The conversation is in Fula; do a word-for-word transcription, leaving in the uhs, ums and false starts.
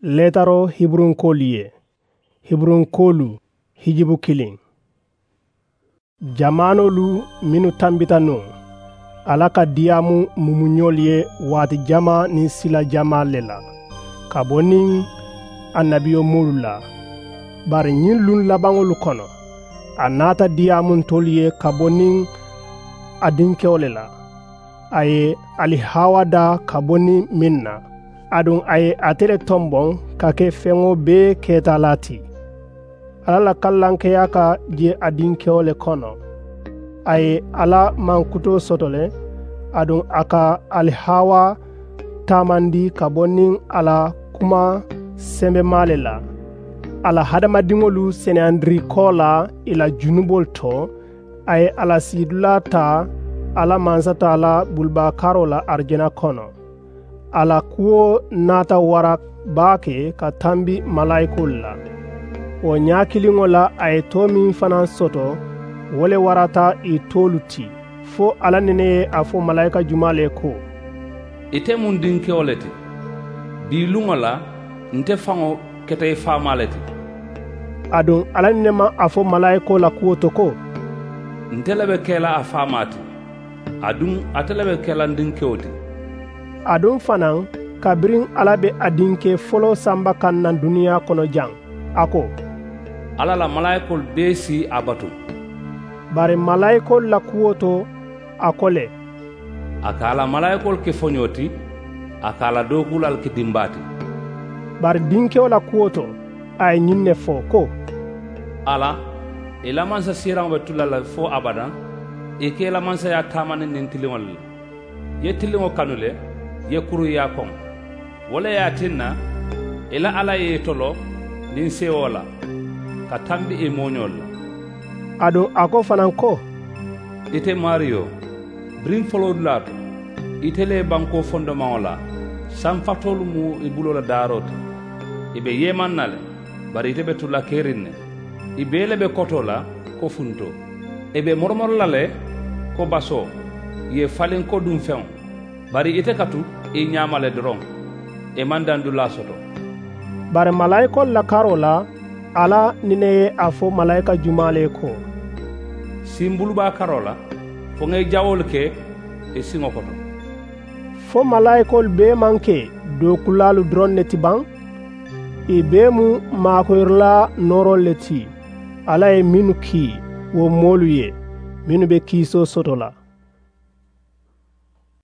Letaro Hibrun Koliye Hibrun Kolu Hijibu Killing Jamanolu minu tambitano alaka diamu mumunyolye wati jama ni sila jama lela kabonin annabiyo mulula bari nyin lun labangolu kono anata diamu tolye kabonin adinke olela aye ali hawada kaboni minna adun aye atere tombon kake fengo be ketalati alala kallanke yaka je adinke ole kono aye ala mankuto sotole adun aka ali hawa tamandi kabonin ala kuma sembe malela ala hadama dingolu seneandri kola ila junubol to aye ala sidulata ala mansata ala bulba karola arjena kono ala kuo nata warak bake ka tambi malaikulla o nyakilingola ay tomi fanan soto wole warata i toluti fo ala nene afo malaika jumale ko ite mun dinke oleti bi lungola nte fango kete famaleti adun ala nene ma afo malaiko la kuo toko nte lebe kela afamati adun atelebe kela ndinke oti adun fanan kabirin alabe adinke folo samba kannan duniya kono jang ako ala la malaikol besi abatu bare malaikol la kuoto akole akala malaikol ke fonyoti akala dokulal ke dimbati bare dinke la kuoto ay nyinne fo ko ala ila mansa sirang betulala fo abadan e ke la mansa ya tamane nintilingol ye tilingo kanule ye kuru ya kon wala ya tinna ila ala ye tolo nin sewola ka tambi e moñol ado ako fanan ko ite mario brin follow lato itele banko fondement la sam fatol mu e bulola darot ibe yemannale bari ite betula kerinne ibele be kotola ko funto ebe mormorlale ko baso ye falen ko dum fen bari ite katu e nyamale dron e mandandu la soto bare malaiko la karola ala nine afo malaika jumale ko simbulu ba karola fo ngay jawol ke e singo koto fo malaiko be manke do kulalu dron neti bang e be mu makoyrla norol leti ala e minu ki wo moluye minu be kiso sotola